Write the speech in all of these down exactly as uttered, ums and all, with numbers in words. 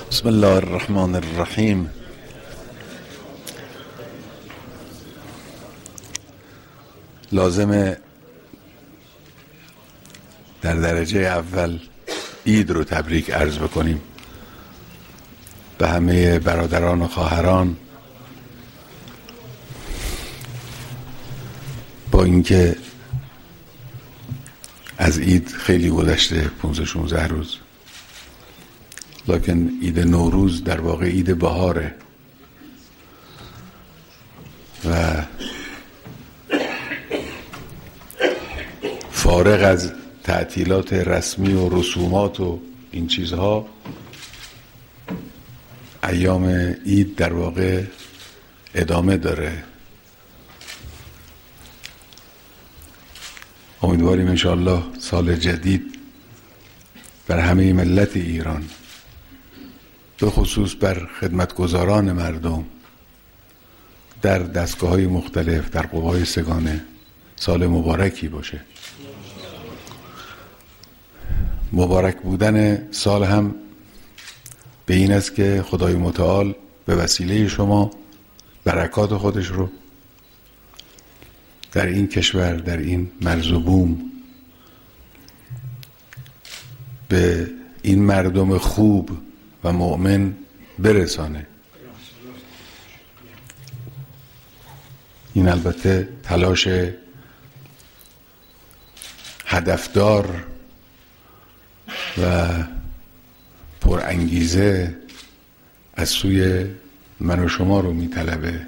بسم الله الرحمن الرحیم. لازمه در درجه اول عید رو تبریک عرض بکنیم به همه برادران و خواهران، با اینکه از عید خیلی گذشته، پانزده شانزده روز، لکن عید نوروز در واقع عید بهاره و فارغ از تعطیلات رسمی و رسومات و این چیزها، ایام عید در واقع ادامه داره. امیدواریم انشاءالله سال جدید بر همه ملت ایران، به خصوص بر خدمتگزاران مردم در دستگاه‌های مختلف، در قوای سگانه، سال مبارکی باشه. مبارک بودن سال هم به این است که خدای متعال به وسیله شما برکات خودش رو در این کشور، در این مرز و بوم، به این مردم خوب و مؤمن برسانه. این البته تلاش هدفدار و پرانگیزه از سوی من و شما رو میطلبه.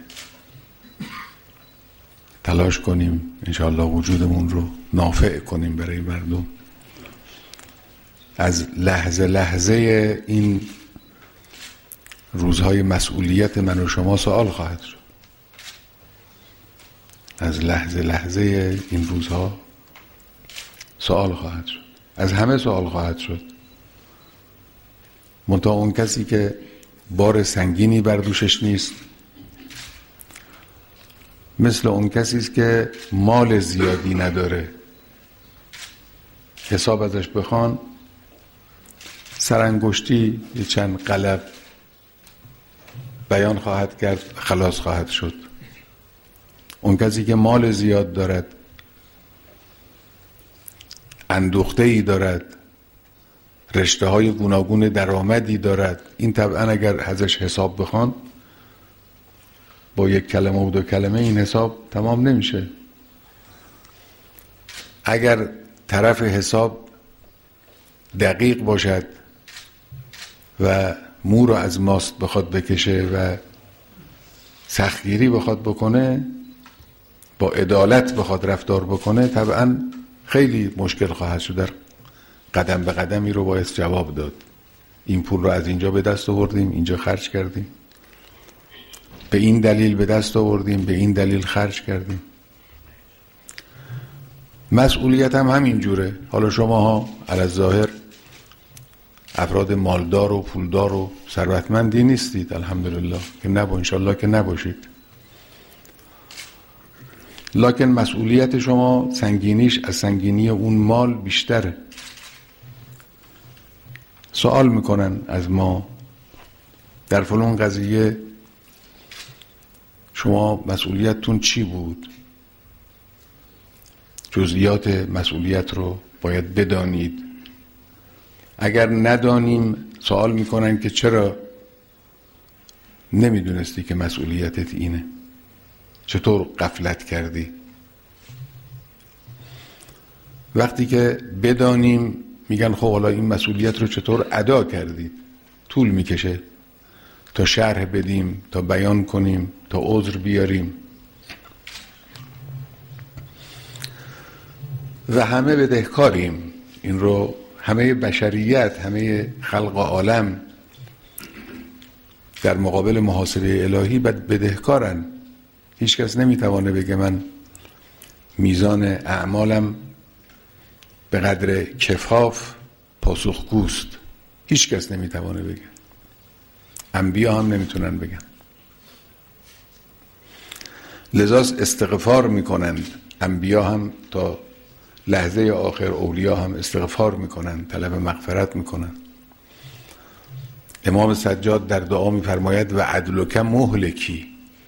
تلاش کنیم انشاءالله وجودمون رو نافع کنیم برای مردم. از لحظه لحظه این روزهای مسئولیت من و شما سوال خواهد شد. از لحظه لحظه این روزها سوال خواهد شد. از همه سوال خواهد شد. منتها اون کسی که بار سنگینی بر دوشش نیست، مثل اون کسی است که مال زیادی نداره، حساب ازش بخوان سرانگشتی یه چند قلب بیان خواهد کرد، خلاص خواهد شد. اون کسی که مال زیاد دارد، اندوخته ای دارد، رشته های گوناگون درآمدی دارد، این طبعا اگر ازش حساب بخوان با یک کلمه و دو کلمه این حساب تمام نمیشه. اگر طرف حساب دقیق باشد و مو رو از ماست بخواد بکشه و سختگیری بخواد بکنه، با عدالت بخواد رفتار بکنه، طبعا خیلی مشکل خواهد شد. در قدم به قدمی رو باید جواب داد. این پول رو از اینجا به دست آوردیم، اینجا خرج کردیم، به این دلیل به دست آوردیم، به این دلیل خرج کردیم. مسئولیت هم همین جوره. حالا شما ها علی ظاهر افراد مالدار و پولدار و ثروتمندی نیستید، الحمدلله که نبا انشالله که نباشید، لکن مسئولیت شما سنگینیش از سنگینی اون مال بیشتره. سوال میکنن از ما در فلان قضیه شما مسئولیتتون چی بود؟ جزئیات مسئولیت رو باید بدانید. اگر ندانیم سوال میکنن که چرا نمیدونستی که مسئولیتت اینه؟ چطور غفلت کردی؟ وقتی که بدانیم میگن خب حالا این مسئولیت رو چطور ادا کردید؟ طول میکشه تا شرح بدیم، تا بیان کنیم، تا عذر بیاریم. و همه بدهکاریم. این رو همه بشریت، همه خلق عالم در مقابل محاسبه الهی بدهکارن. هیچ کس نمیتوانه بگه من میزان اعمالم به قدر کفاف پاسخگوست. هیچ کس نمیتوانه بگه. انبیا هم نمیتونن بگن. لذا استغفار میکنند انبیا هم، تا لحظه آخر اولیا هم استغفار میکنن، طلب مغفرت میکنن. امام سجاد در دعا می‌فرماید و عدلک مهلکی،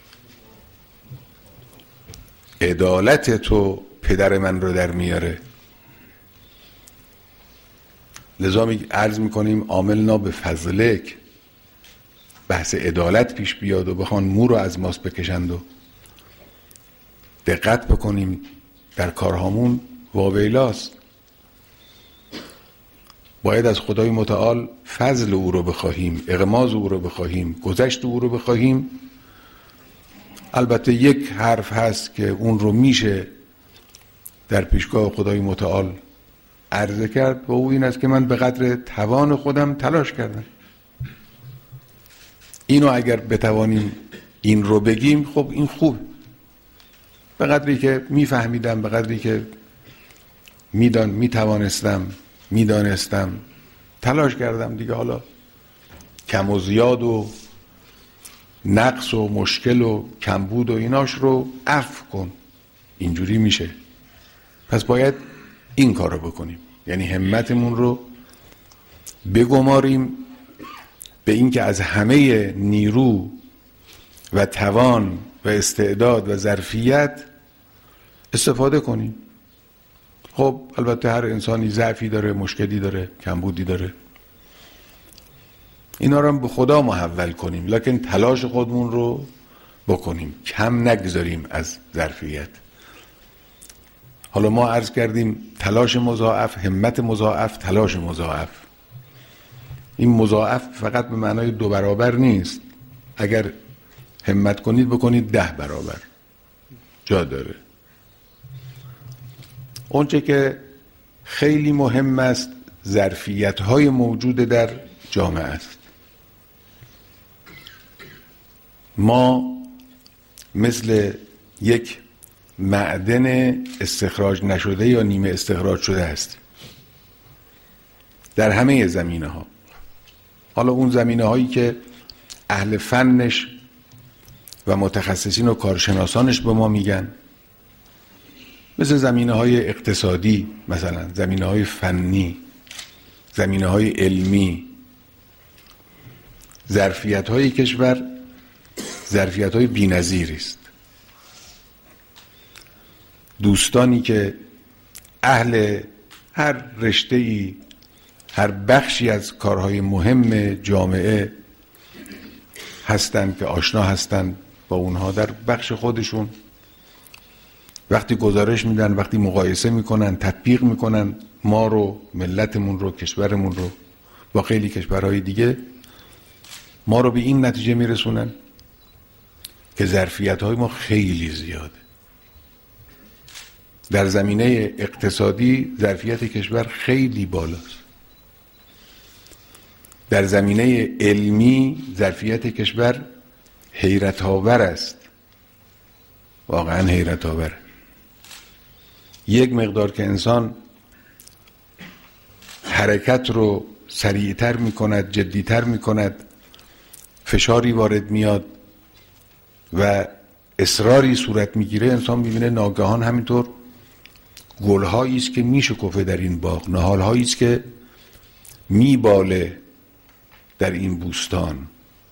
عدالت تو پدر من رو در میاره. لذا می عرض میکنیم عاملنا به فضلک، بحث عدالت پیش بیاد و بخوان مو رو از ماست بکشند و دقت بکنیم در کارهامون. واویلاست، باید از خدای متعال فضل او رو بخواهیم، اغماض او رو بخواهیم، گذشت او رو بخواهیم. البته یک حرف هست که اون رو میشه در پیشگاه خدای متعال عرضه کرد و او این است که من به قدر توان خودم تلاش کردم. اینو اگر بتوانیم این رو بگیم خب این خوب، به قدری که میفهمیدم، به قدری که میدان میتوانستم میدانستم تلاش کردم دیگه. حالا کم و زیاد و نقص و مشکل و کمبود و ایناش رو عفو کن، اینجوری میشه. پس باید این کار رو بکنیم، یعنی همتمون رو بگماریم به این که از همه نیرو و توان و استعداد و ظرفیت استفاده کنیم. خب البته هر انسانی ضعفی داره، مشکلی داره، کمبودی داره، اینا رو هم به خدا محول کنیم، لکن تلاش خودمون رو بکنیم، کم نگذاریم از ظرفیت. حالا ما عرض کردیم تلاش مضاعف، همت مضاعف، تلاش مضاعف. این مضاعف فقط به معنای دو برابر نیست. اگر همت کنید بکنید ده برابر، جا داره. اونچه که خیلی مهم است ظرفیت‌های موجود در جامعه است. ما مثل یک معدن استخراج نشده یا نیمه استخراج شده هستیم در همه زمینه ها. حالا اون زمینه هایی که اهل فنش و متخصصین و کارشناسانش به ما میگن، مثل زمینه های اقتصادی، مثلا زمینه های فنی، زمینه های علمی، ظرفیت های کشور ظرفیت های بی نظیری است. دوستانی که اهل هر رشته‌ای، هر بخشی از کارهای مهم جامعه هستند، که آشنا هستند با اونها در بخش خودشون، وقتی گزارش میدن، وقتی مقایسه میکنن، تطبیق میکنن ما رو، ملتمون رو، کشورمون رو با خیلی کشورهای دیگه، ما رو به این نتیجه میرسونن که ظرفیت‌های ما خیلی زیاده. در زمینه اقتصادی ظرفیت کشور خیلی بالاست. در زمینه علمی ظرفیت کشور حیرت آور است، واقعا حیرت آور. یک مقدار که انسان حرکت رو سریعتر میکند، جدیتر میکند، فشاری وارد میاد و اصراری صورت میگیره، انسان میبینه ناگهان همینطور گلهایی است که میشکفه در این باغ، نهالهایی است که میباله در این بوستان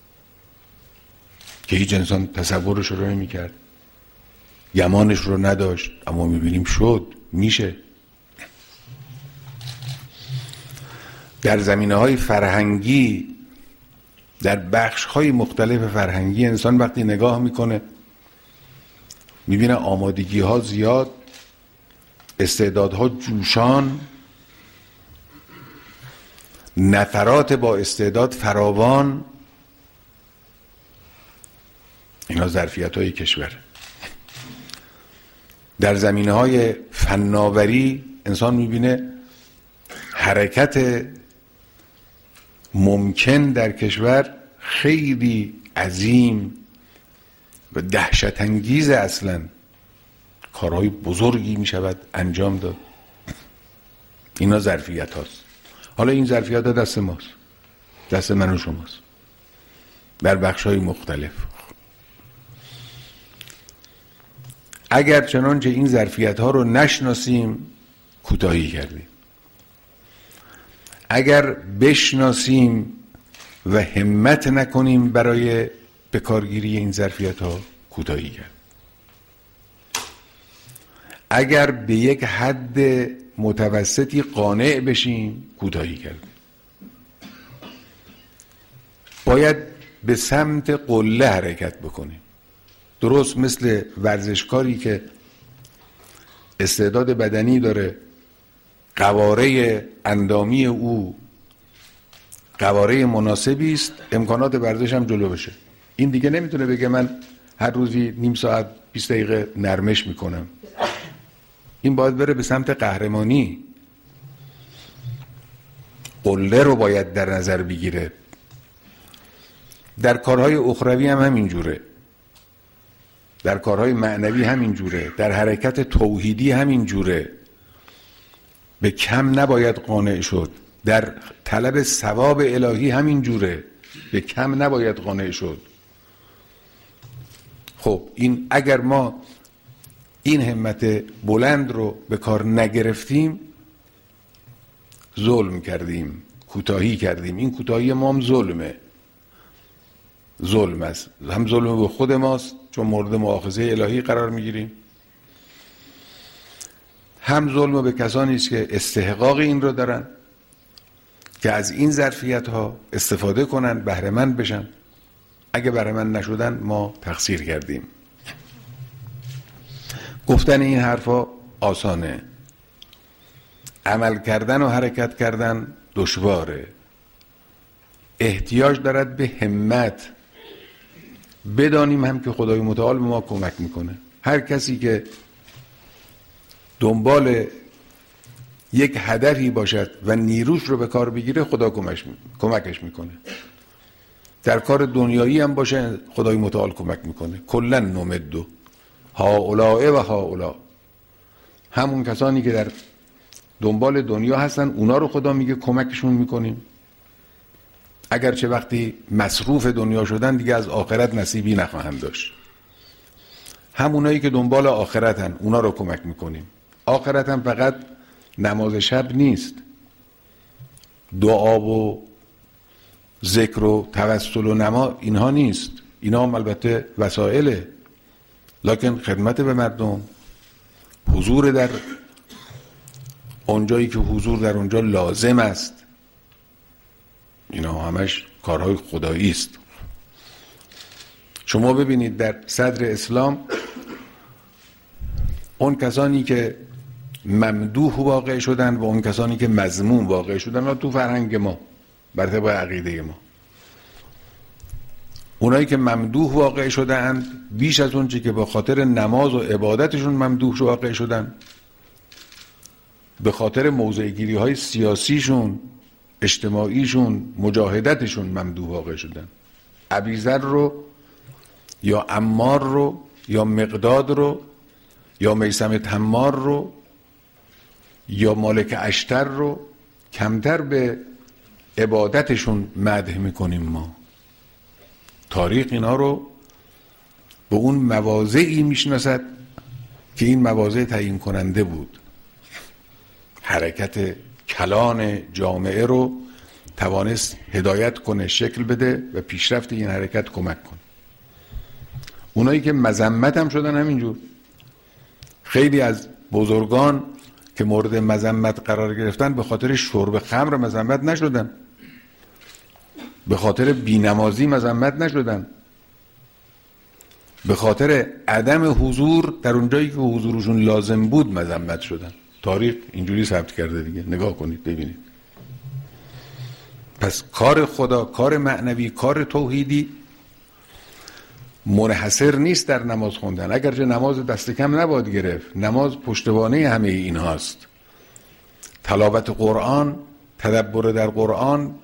که هیچ انسان تصورش رو نمیکرد، گمانش رو نداشت، اما میبینیم شد، میشه. در زمینه‌های فرهنگی، در بخش‌های مختلف فرهنگی، انسان وقتی نگاه میکنه میبینه آمادگی‌ها زیاد، استعدادها جوشان، نفرات با استعداد فراوان. اینا ظرفیت‌های کشور. در زمینه‌های فناوری انسان میبینه حرکت ممکن در کشور خیلی عظیم و دهشت انگیز، اصلا کارهای بزرگی میشود انجام داد. اینا ظرفیت هاست. حالا این ظرفیت ها دست ماست، دست من و شماست در بخش های مختلف. اگر چنانچه این ظرفیت ها رو نشناسیم کوتاهی کردیم. اگر بشناسیم و همت نکنیم برای به کارگیری این ظرفیت ها کوتاهی کرد. اگر به یک حد متوسطی قانع بشیم کوتاهی کردیم. باید به سمت قله حرکت بکنیم. درست مثل ورزشکاری که استعداد بدنی داره، قواره اندامی او قواره مناسبی است، امکانات ورزش هم جلو بشه. این دیگه نمیتونه بگه من هر روزی نیم ساعت بیست دقیقه نرمش میکنم. این باید بره به سمت قهرمانی. قله رو باید در نظر بگیره. در کارهای اخروی هم همینجوره، در کارهای معنوی همینجوره، در حرکت توحیدی همینجوره. به کم نباید قانع شد. در طلب ثواب الهی همینجوره، به کم نباید قانع شد. خب این اگر ما این همت بلند رو به کار نگرفتیم، ظلم کردیم، کوتاهی کردیم. این کوتاهی ما هم ظلمه، ظلم است. هم ظلم به خود ماست چون مورد مؤاخذه الهی قرار میگیریم، هم ظلم به کسانی است که استحقاق این رو دارن که از این ظرفیت ها استفاده کنن، بهره مند بشن. اگه بهره مند نشدن ما تقصیر کردیم. گفتن این حرفا آسانه، عمل کردن و حرکت کردن دشواره. احتیاج دارد به همت. بدانیم هم که خدای متعال به ما کمک میکنه. هر کسی که دنبال یک هدفی باشد و نیروش رو به کار بگیره، خدا کمکش میکنه. در کار دنیایی هم باشه، خدای متعال کمک میکنه. کلا نمدو هؤلاء و هؤلاء، همون کسانی که در دنبال دنیا هستن اونا رو خدا میگه کمکشون میکنیم. اگرچه وقتی مصروف دنیا شدن دیگه از آخرت نصیبی نخواهند داشت. همونایی که دنبال آخرتن اونا رو کمک میکنیم. آخرت هم فقط نماز شب نیست، دعا و ذکر و توسل و نما اینها نیست. اینا هم البته وسائله، لکن خدمت به مردم، حضور در اونجایی که حضور در اونجا لازم است، اینا همش کارهای خدایی است. شما ببینید در صدر اسلام اون کسانی که ممدوح واقع شدن و اون کسانی که مذموم واقع شدن، تو فرهنگ ما بر طبق عقیده ما، اونایی که ممدوح واقع شدن بیش از اون چی که به خاطر نماز و عبادتشون ممدوح واقع شدن، به خاطر موضع گیری های سیاسیشون، اجتماعیشون، مجاهدتشون ممدوح واقع شدن. ابیذر رو یا عمار رو یا مقداد رو یا میثم تمار رو یا مالک اشتر رو کمتر به عبادتشون مدح میکنیم ما. تاریخ اینا رو به اون مواضعی میشناسد که این مواضع تعیین کننده بود. حرکت کلان جامعه رو توانست هدایت کنه، شکل بده و پیشرفت این حرکت کمک کنه. اونایی که مذمت هم شدن همینجور. خیلی از بزرگان که مورد مذمت قرار گرفتن به خاطر شرب خمر مذمت نشدن، به خاطر بینمازی مذمت نشدن، به خاطر عدم حضور در اونجایی که حضورشون لازم بود مذمت شدن. تاریخ اینجوری ثبت کرده دیگه، نگاه کنید ببینید. پس کار خدا، کار معنوی، کار توحیدی منحصر نیست در نماز خوندن. اگرچه نماز دست کم نباید گرفت، نماز پشتوانه همه این هاست. تلاوت قرآن، تدبر در قرآن،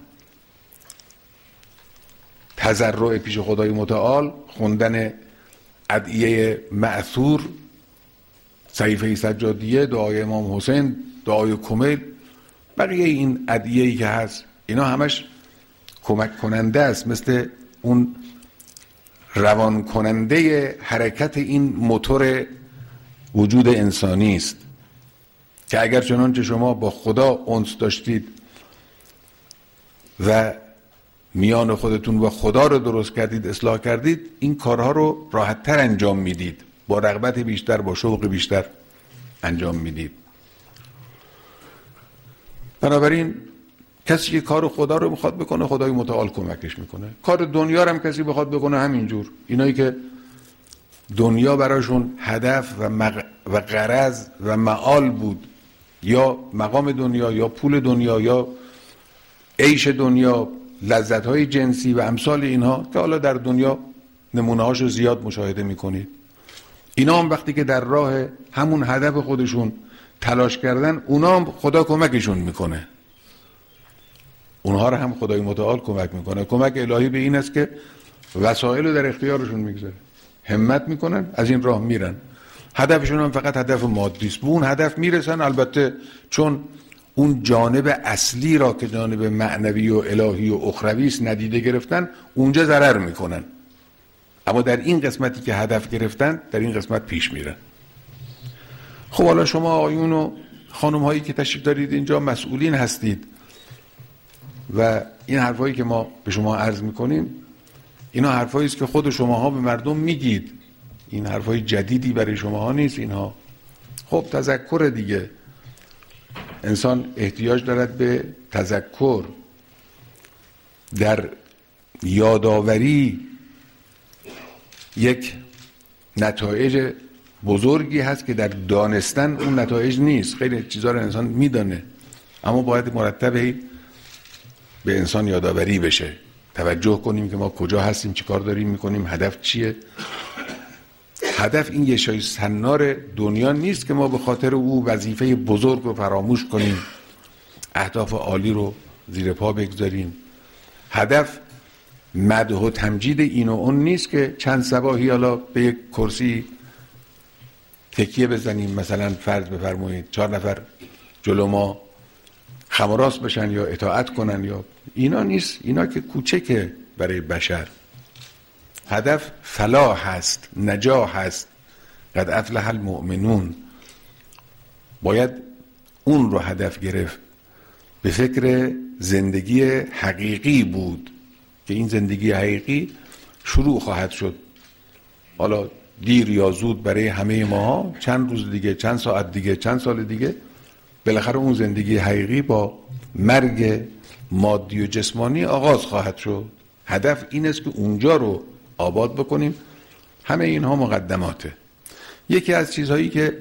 تضرع پیش خدای متعال، خوندن ادعیه مأثور، صحیفه سجادیه، دعای امام حسین، دعای کمیل، بقیه این ادعیه‌ای که هست اینا همش کمک کننده است، مثل اون روان کننده حرکت این موتور وجود انسانی است که اگر چنانچه شما با خدا انس داشتید و میان خودتون و خدا رو درست کردید، اصلاح کردید، این کارها رو راحت تر انجام میدید، با رغبت بیشتر، با شوق بیشتر انجام میدید. بنابراین کسی که کار خدا رو میخواد بکنه، خدای متعال کمکش میکنه. کار دنیا رو هم کسی بخواد بکنه همینجور. اینایی که دنیا براشون هدف و, مغ... و غرض و معال بود، یا مقام دنیا یا پول دنیا یا عیش دنیا، لذت‌های جنسی و امثال اینها که حالا در دنیا نمونه‌هاشو زیاد مشاهده میکنید، اینا هم وقتی که در راه همون هدف خودشون تلاش کردن، اونا هم خدا کمکشون میکنه، اونها رو هم خدای متعال کمک میکنه. کمک الهی به این است که وسایل رو در اختیارشون میگذاره، همت میکنن، از این راه میرن، هدفشون هم فقط هدف مادی است. به اون هدف میرسن، البته چون اون جانب اصلی را که جانب معنوی و الهی و اخروی است ندیده گرفتن، اونجا ضرر میکنن، اما در این قسمتی که هدف گرفتن، در این قسمت پیش میرن. خب حالا شما آقایون و خانم هایی که تشریف دارید اینجا مسئولین هستید و این حرفایی که ما به شما عرض میکنیم، اینا حرفایی است که خود شماها به مردم میگید، این حرفای جدیدی برای شماها نیست اینها. خب تذکر دیگه، انسان احتیاج دارد به تذکر، در یادآوری یک نتایج بزرگی هست که در دانستن اون نتایج نیست. خیلی چیزا رو انسان میدانه، اما باید مرتبه به انسان یادآوری بشه، توجه کنیم که ما کجا هستیم، چی کار داریم میکنیم، هدف چیه. هدف این یشای سنار دنیا نیست که ما به خاطر او وظیفه بزرگ رو فراموش کنیم، اهداف عالی رو زیر پا بگذاریم. هدف مدح و تمجید این و اون نیست که چند صباحی حالا به یک کرسی تکیه بزنیم، مثلا فرض بفرمایید چهار نفر جلو ما خم و راست بشن یا اطاعت کنن، یا اینا نیست. اینا که کوچکه برای بشر. هدف فلاح هست، نجاح هست، قد افلح المؤمنون. باید اون رو هدف گرفت، به فکر زندگی حقیقی بود که این زندگی حقیقی شروع خواهد شد، حالا دیر یا زود برای همه ماها، چند روز دیگه، چند ساعت دیگه، چند سال دیگه، بالاخره اون زندگی حقیقی با مرگ مادی و جسمانی آغاز خواهد شد. هدف این است که اونجا رو آباد بکنیم. همه اینها مقدماته. یکی از چیزهایی که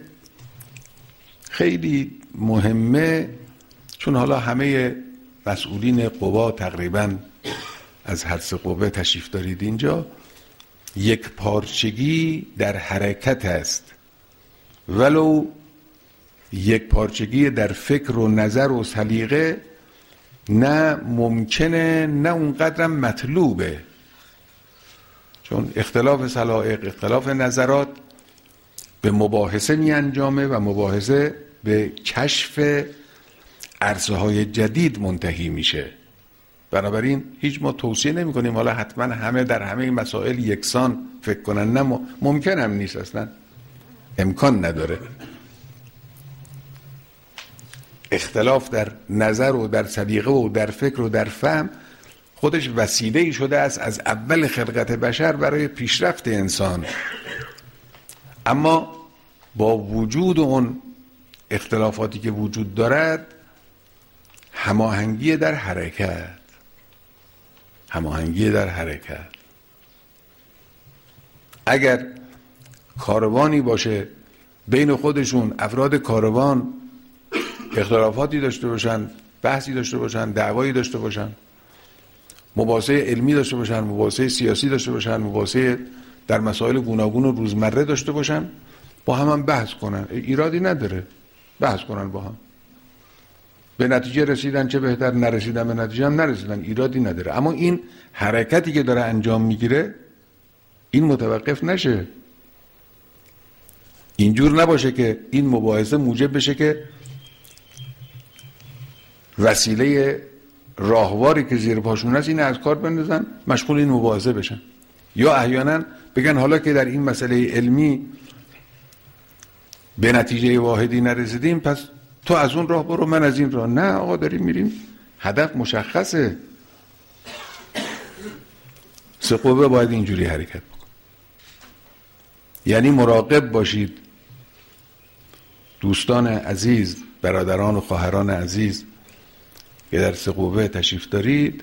خیلی مهمه، چون حالا همه مسئولین قوا تقریبا از هر سه قوه تشریف دارید اینجا، یک پارچگی در حرکت است، ولو یک پارچگی در فکر و نظر و سلیقه نه ممکنه نه اونقدرم مطلوبه، چون اختلاف سلایق، اختلاف نظرات به مباحثه می انجامه و مباحثه به کشف عرصه های جدید منتهی میشه. بنابراین هیچ ما توصیه نمی کنیم حالا حتما همه در همه مسائل یکسان فکر کنن، نه ممکن هم نیست، اصلا امکان نداره. اختلاف در نظر و در سلیقه و در فکر و در فهم خودش وسیله‌ای شده است از اول خلقت بشر برای پیشرفت انسان، اما با وجود اون اختلافاتی که وجود دارد، هماهنگی در حرکت، هماهنگی در حرکت. اگر کاروانی باشه بین خودشون افراد کاروان اختلافاتی داشته باشن، بحثی داشته باشن، دعوایی داشته باشن، مباحثه علمی داشته باشن، مباحثه سیاسی داشته باشن، مباحثه در مسائل گوناگون و روزمره داشته باشن، با هم هم بحث کنن، ایرادی نداره، بحث کنن با هم، به نتیجه رسیدن چه بهتر، نرسیدن به نتیجه هم نرسیدن، ایرادی نداره. اما این حرکتی که داره انجام میگیره این متوقف نشه، اینجور نباشه که این مباحثه موجب بشه که وسیله راهواری که زیر پاشون هست این از کار بندازن، مشغول این مباحثه بشن، یا احیانا بگن حالا که در این مسئله علمی به نتیجه واحدی نرسیدیم پس تو از اون راه برو من از این راه. نه آقا، داریم میریم، هدف مشخصه. سه قوه باید اینجوری حرکت بکن. یعنی مراقب باشید دوستان عزیز، برادران و خواهران عزیز که در سه قوه تشریف دارید،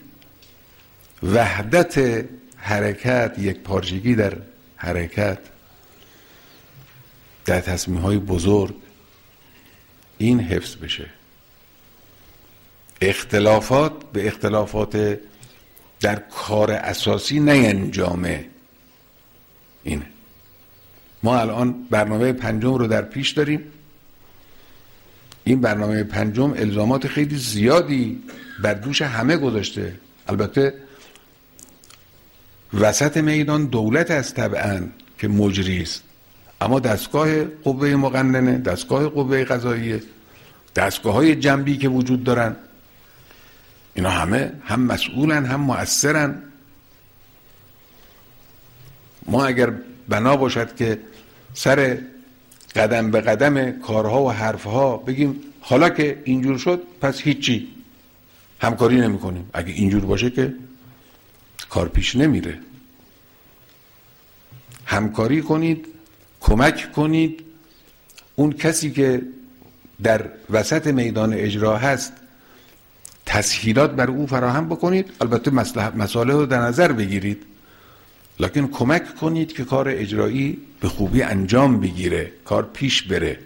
وحدت حرکت، یک پارچگی در حرکت، در تصمیم‌های بزرگ، این حفظ بشه. اختلافات به اختلافات در کار اساسی نینجامه. اینه. ما الان برنامه پنجم رو در پیش داریم. این برنامه پنجم الزامات خیلی زیادی بر دوش همه گذاشته. البته وسط میدان دولت است طبعاً که مجری است، اما دستگاه قوه مقننه، دستگاه قوه قضاییه، دستگاه های جنبی که وجود دارن، اینا همه هم مسئولن هم مؤثرن. ما اگر بنا باشد که سر قدم به قدم کارها و حرفها بگیم حالا که اینجور شد پس هیچی، همکاری نمی کنیم، اگه اینجور باشه که کار پیش نمیره. همکاری کنید، کمک کنید، اون کسی که در وسط میدان اجرا هست تسهیلات بر او فراهم بکنید. البته مسائل رو در نظر بگیرید، لکن کمک کنید که کار اجرایی به خوبی انجام بگیره، کار پیش بره.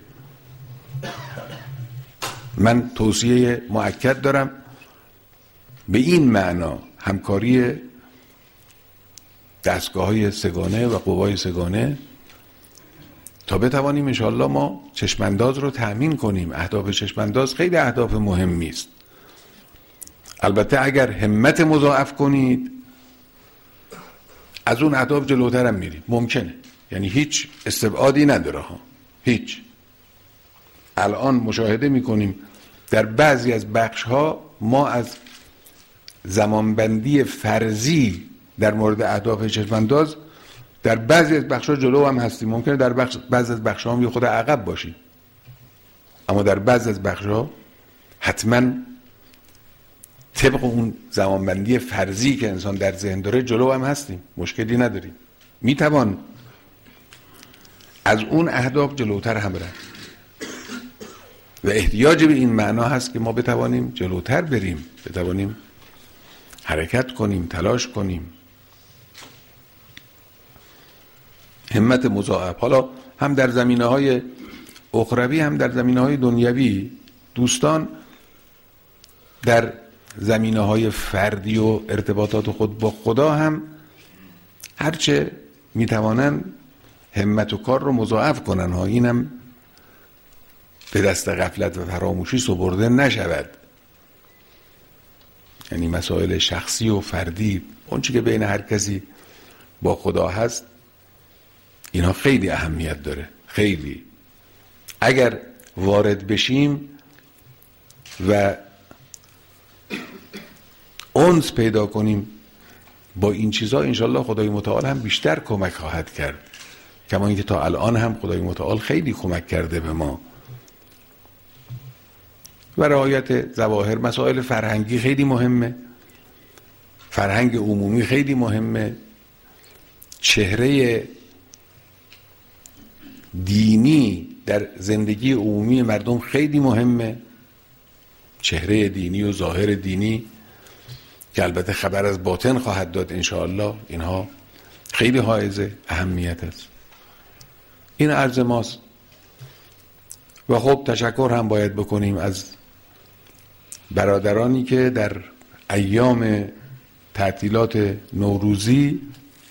من توصیه مؤکد دارم به این معنا، همکاری دستگاه‌های سگانه و قوای سگانه، تا بتوانیم انشاءالله ما چشمانداز رو تأمین کنیم. اهداف چشمانداز خیلی اهداف مهمی است. البته اگر همت مضاعف کنید از اون اهداف جلوتر هم میریم، ممکنه، یعنی هیچ استبعادی نداره ها، هیچ. الان مشاهده میکنیم در بعضی از بخش ها ما از زمانبندی فرضی در مورد اهداف چشمانداز در بعضی از بخش ها جلو هم هستیم، ممکنه در بخش بعضی از بخش ها هم یه خود عقب باشیم، اما در بعضی از بخش ها حتما طبق اون زمانبندی فرضی که انسان در ذهن داره جلو هم هستیم، مشکلی نداریم، میتوان از اون اهداف جلوتر هم برن و احتیاج به این معنا هست که ما بتوانیم جلوتر بریم، بتوانیم حرکت کنیم، تلاش کنیم. همت مضاعف، حالا هم در زمینه‌های اخروی هم در زمینه‌های دنیوی. دوستان در زمینه‌های فردی و ارتباطات خود با خدا هم هرچه میتوانن همت و کار رو مضاعف کنن ها، اینم به دست غفلت و فراموشی سپرده نشود. یعنی مسائل شخصی و فردی، اون چی که بین هر کسی با خدا هست، اینا خیلی اهمیت داره، خیلی. اگر وارد بشیم و انس پیدا کنیم با این چیزا، انشالله خدای متعال هم بیشتر کمک خواهد کرد، کما اینکه تا الان هم خدای متعال خیلی کمک کرده به ما. و رعایت ظواهر، مسائل فرهنگی خیلی مهمه، فرهنگ عمومی خیلی مهمه، چهره دینی در زندگی عمومی مردم خیلی مهمه، چهره دینی و ظاهر دینی که البته خبر از باطن خواهد داد انشاءالله، اینها خیلی حائز اهمیت است. این عرض ماست. و خب تشکر هم باید بکنیم از برادرانی که در ایام تعطیلات نوروزی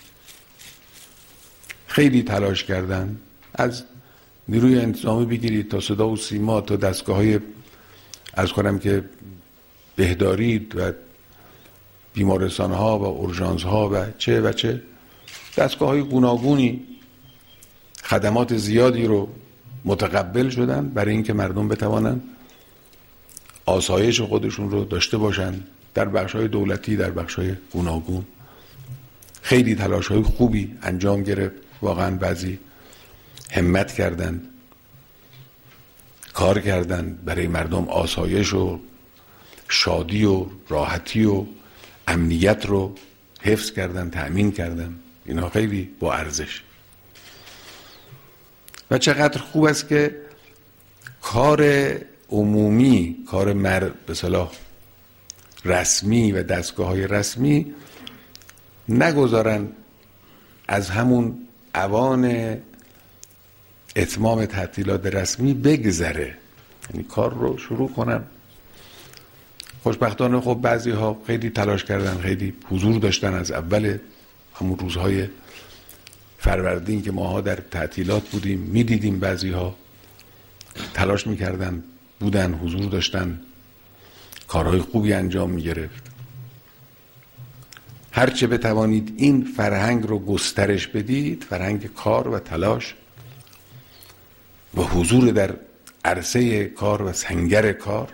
خیلی تلاش کردن، از نیروی انتظامی بگیرید تا صدا و سیما، تا دستگاه های از کنم که بهداری و بیمارستان ها و اورژانس ها و چه و چه دستگاه های گوناگونی خدمات زیادی رو متقبل شدن برای اینکه مردم بتوانن آسایش خودشون رو داشته باشن در بخش‌های دولتی، در بخش‌های گوناگون. خیلی تلاش‌های خوبی انجام گرفت، واقعا بعضی همت کردند، کار کردند برای مردم آسایش و شادی و راحتی و امنیت رو حفظ کردن، تأمین کردن. اینا خیلی با ارزش. و چقدر خوب است که کار عمومی، کار مر به اصطلاح رسمی و دستگاه‌های رسمی نگذارن از همون اوان اتمام تعطیلات رسمی بگذره، یعنی کار رو شروع کنن. خوشبختانه خب بعضی ها خیلی تلاش کردن، خیلی حضور داشتن از اول همون روزهای فروردین که ماها در تعطیلات بودیم، میدیدیم بعضی ها تلاش میکردن، بودن، حضور داشتن، کارهای خوبی انجام میگرفت. هرچه بتوانید این فرهنگ رو گسترش بدید، فرهنگ کار و تلاش و حضور در عرصه کار و سنگر کار،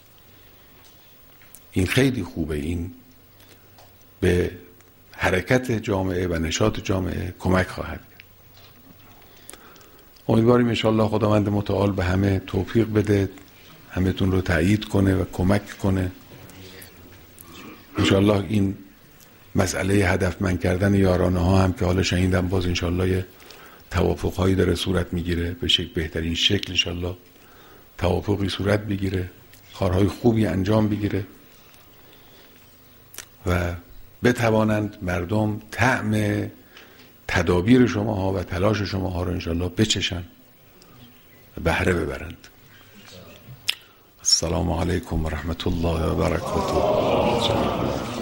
این خیلی خوبه. این به حرکت جامعه و نشاط جامعه کمک خواهد کرد. امیدواریم انشاءالله خداوند متعال به همه توفیق بده، همه‌تون رو تأیید کنه و کمک کنه. انشاءالله این مسئله هدفمند کردن یارانه ها هم که حالا شنیدم باز انشاءالله یه توافق‌هایی داره صورت میگیره، به شکل بهترین شکل انشاءالله توافقی صورت بگیره، کارهای خوبی انجام بگیره و بتوانند مردم طعم تدابیر شماها و تلاش شماها رو انشاءالله بچشن و بهره ببرند. السلام علیکم و رحمت الله و برکاته.